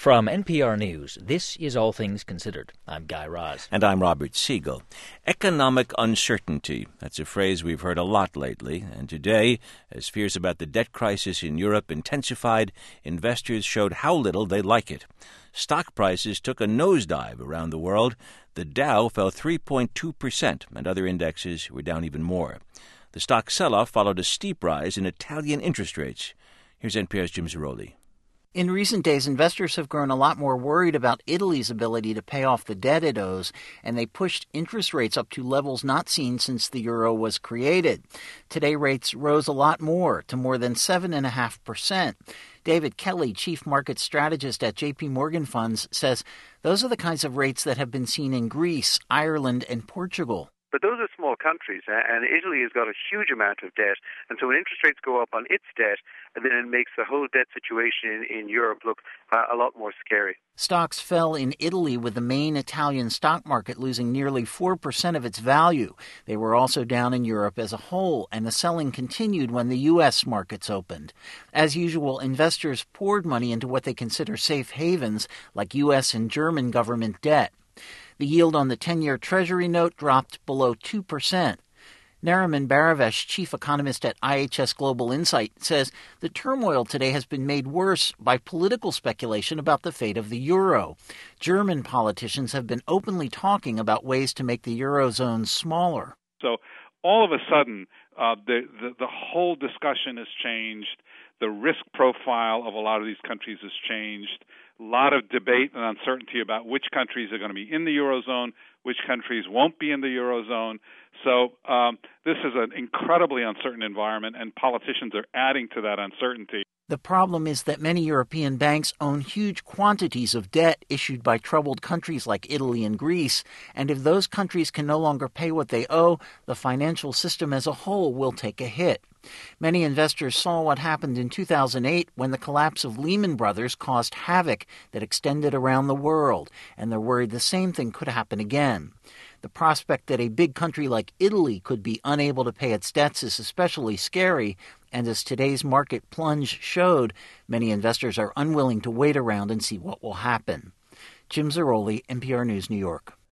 From NPR News, this is All Things Considered. I'm Guy Raz. And I'm Robert Siegel. Economic uncertainty. That's a phrase we've heard a lot lately. And today, as fears about the debt crisis in Europe intensified, investors showed how little they like it. Stock prices took a nosedive around the world. The Dow fell 3.2%, and other indexes were down even more. The stock sell-off followed a steep rise in Italian interest rates. Here's NPR's Jim Zarroli. In recent days, investors have grown a lot more worried about Italy's ability to pay off the debt it owes, and they pushed interest rates up to levels not seen since the euro was created. Today, rates rose a lot more, to more than 7.5%. David Kelly, chief market strategist at J.P. Morgan Funds, says those are the kinds of rates that have been seen in Greece, Ireland, and Portugal. But those are small countries, and Italy has got a huge amount of debt. And so when interest rates go up on its debt, then it makes the whole debt situation in Europe look a lot more scary. Stocks fell in Italy, with the main Italian stock market losing nearly 4% of its value. They were also down in Europe as a whole, and the selling continued when the U.S. markets opened. As usual, investors poured money into what they consider safe havens, like U.S. and German government debt. The yield on the 10-year Treasury note dropped below 2%. Nariman Baravesh, chief economist at IHS Global Insight, says the turmoil today has been made worse by political speculation about the fate of the euro. German politicians have been openly talking about ways to make the eurozone smaller. So all of a sudden, the whole discussion has changed. The risk profile of a lot of these countries has changed. A lot of debate and uncertainty about which countries are going to be in the Eurozone, which countries won't be in the Eurozone. So this is an incredibly uncertain environment, and politicians are adding to that uncertainty. The problem is that many European banks own huge quantities of debt issued by troubled countries like Italy and Greece, and if those countries can no longer pay what they owe, the financial system as a whole will take a hit. Many investors saw what happened in 2008 when the collapse of Lehman Brothers caused havoc that extended around the world, and they're worried the same thing could happen again. The prospect that a big country like Italy could be unable to pay its debts is especially scary, and as today's market plunge showed, many investors are unwilling to wait around and see what will happen. Jim Zarroli, NPR News, New York.